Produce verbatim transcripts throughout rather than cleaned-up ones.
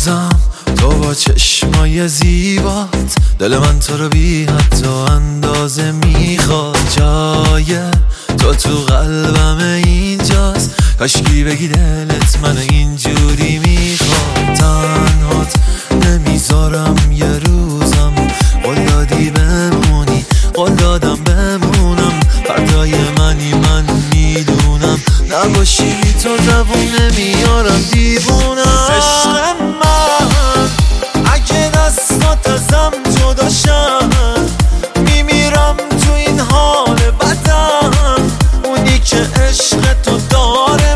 روزم تو با چشمای زیبات دل من تو رو بی حتی اندازه میخواد. جای تو تو قلبم اینجاست، کاشکی بگی دلت من اینجوری میخواد. تنهات نمیذارم یه روزم، قول دادی بمونی، قول دادم بمونم. فردای منی من میدونم، نباشی بی تو دوون نمیارم دیوونم. عشق من اگه دستات ازم جدا شن، میمیرم تو این حال بدم. اونی که عشق تو داره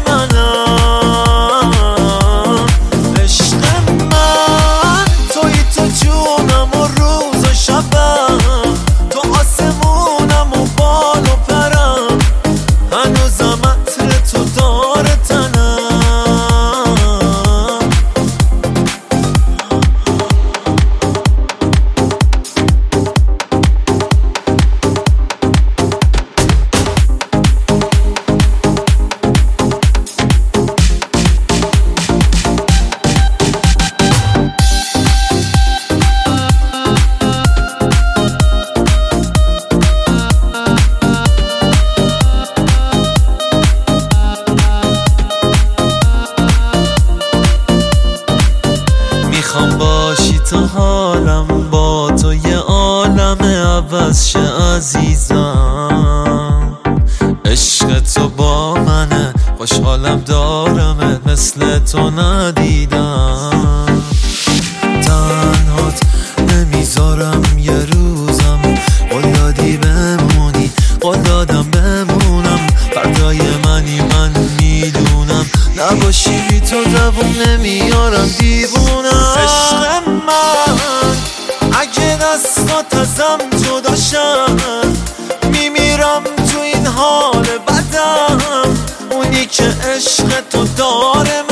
منم. عشق من توی تو جونم و روز و شبم، تو آسمونم و بال و پرم. هنوزم عطر تو داره تنم. میخوام باشی تا حالم با تو یه عالم عوض شه عزیزم. عشق تو با منه، خوشحالم دارمت، مثل تو ندیدم. تنهات نمیذارم یه روزم، قول دادی بمونی، قول دادم بمونم. فردای منی من میدونم، نباشی بی تو دوون نمیارم دیوونم. عشق من اگه دستات ازم جدا شن، میمیرم تو این حال بدم. اونی که عشق تو داره